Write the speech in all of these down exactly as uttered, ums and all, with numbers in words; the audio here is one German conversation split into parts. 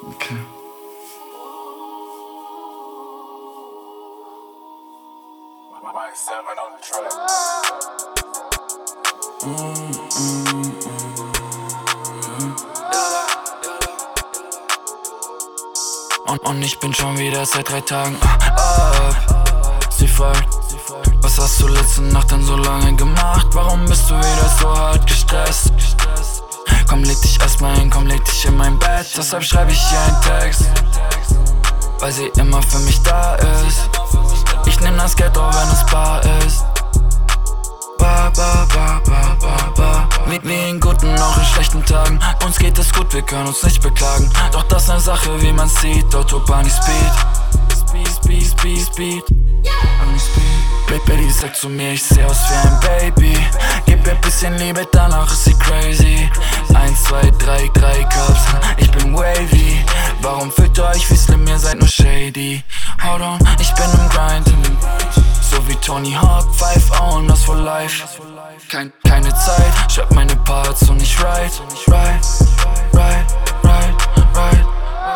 Okay. Mm, mm, mm, yeah. und, und ich bin schon wieder seit drei Tagen up. Sie fragt, was hast du letzte Nacht denn so lange gemacht? Warum bist du wieder so hart gestresst? Komm, leg dich erstmal hin, komm, leg dich in mein Bett. Deshalb schreibe ich hier einen Text, weil sie immer für mich da ist. Ich nehm das Geld auch, wenn es bar ist. Ba, ba, ba, ba, ba, ba. Wie, wie in guten, auch in schlechten Tagen. Uns geht es gut, wir können uns nicht beklagen. Doch das ist eine Sache, wie man sieht. Autobahn Speed. Speed, Speed, Speed, Speed. Baby sagt zu mir, ich seh aus wie ein Baby. Gib ihr bisschen Liebe, danach ist sie crazy. Eins, zwei, drei, drei Cups, ich bin wavy. Warum fühlt ihr euch wie Slim, ihr seid nur shady? Hold on, ich bin im Grind. So wie Tony Hawk, five Owners for life. Kein, keine Zeit, schreib meine Parts und ich write. Right, right, right, right.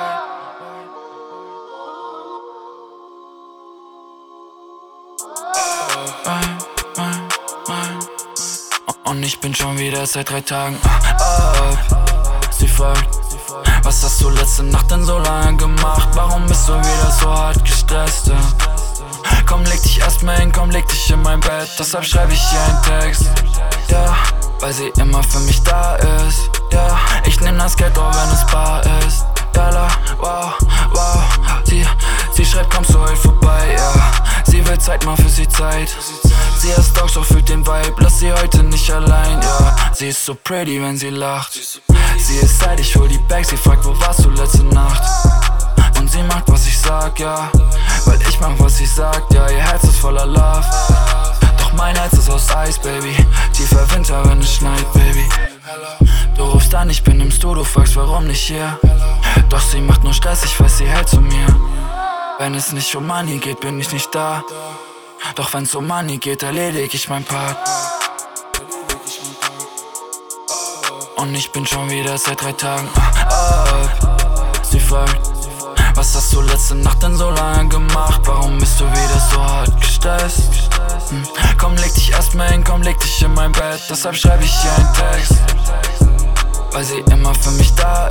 Und ich bin schon wieder seit drei Tagen up. Sie fragt, was hast du letzte Nacht denn so lange gemacht? Warum bist du wieder so hart gestresst? Ja? Komm, leg dich erstmal hin, komm, leg dich in mein Bett. Deshalb schreibe ich hier einen Text, ja, weil sie immer für mich da ist. Ja, ich nehm das Geld auch, wenn es bar ist. Ja, la, wow, wow. Sie, sie schreibt, kommst du heute vorbei, ja. Sie will Zeit, mal für sie Zeit. Sie ist auch, doch fühlt den Vibe, lass sie heute nicht allein, ja. Sie ist so pretty, wenn sie lacht. Sie ist Zeit, ich hol die Bags, sie fragt, wo warst du letzte Nacht? Und sie macht, was ich sag, ja, weil ich mach, was sie sagt, ja. Ihr Herz ist voller Love, doch mein Herz ist aus Eis, Baby. Tiefer Winter, wenn es schneit, Baby. Du rufst an, ich bin im Studio, fragst, warum nicht hier? Doch sie macht nur Stress, ich weiß, sie hält zu mir. Wenn es nicht um Money geht, bin ich nicht da. Doch wenn's um Money geht, erledig ich mein Part. Und ich bin schon wieder seit drei Tagen up. Sie fragt, was hast du letzte Nacht denn so lange gemacht? Warum bist du wieder so hart gestresst? Hm. Komm, leg dich erstmal hin, komm, leg dich in mein Bett. Deshalb schreibe ich hier einen Text, weil sie immer für mich da